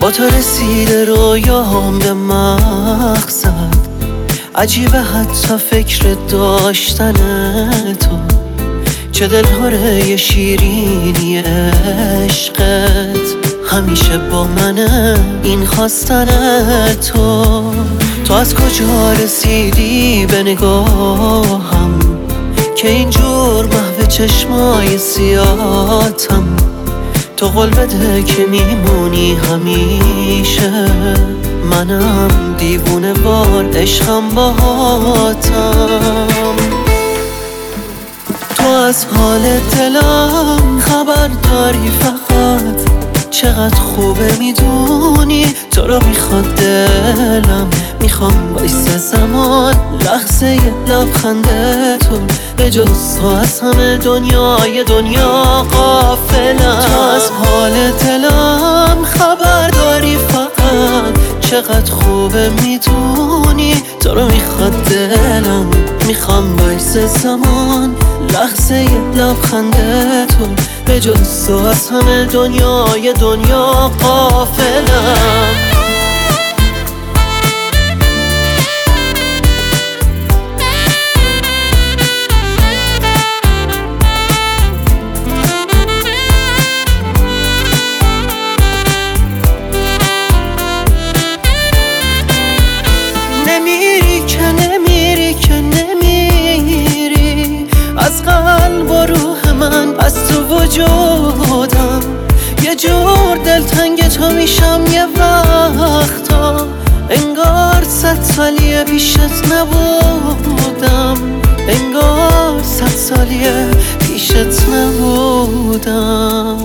با تو رسیده رویام به مقصد، عجیبه حتی فکر داشتن تو، چه دلهاره شیرینی عشقت، همیشه با منه این خواستن تو از کجا رسیدی به نگاهم که اینجور محو چشمای سیاتم، تو قول بده که میمونی همیشه، منم دیوونه وار عشقم باهاتم. تو از حال دلم خبر داری فقط، چقدر خوبه میدونی تو رو میخواد دلم، میخوام وایسه زمان لحظه لبخنده تو، به جز تو از همه دنیای دنیا غافلم. تو از حال دلم خبر داری فقط، چقدر خوبه میدونی تو رو میخواد دلم، میخوام وایسه زمان لحظه لبخنده تو، به جز تو از همه دنیای دنیا غافلم. از قلب و روح من، از تو وجودم، یه جور دلتنگ تو میشم یه وقتا، انگار 100 سالیه پیشت نبودم، انگار 100 سالیه پیشت نبودم.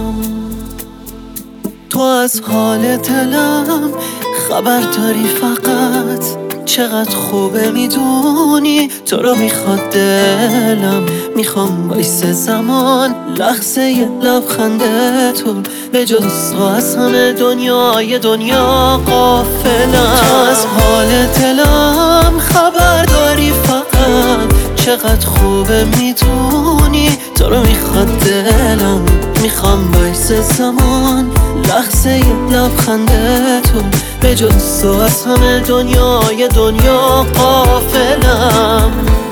تو از حال دلم خبر داری فقط، چقدر خوبه میدونی تو رو میخواد دلم، میخوام وایسه زمان لحظه لبخنده تو، به جز تو از همه دنیای دنیا غافلم. تو از حال دلم خبر داری فقط، چقدر خوبه میدونی تو رو میخواد دلم، میخوام وایسه زمان لحظه لبخنده تو، به جز تو از همه دنیای دنیا غافلم.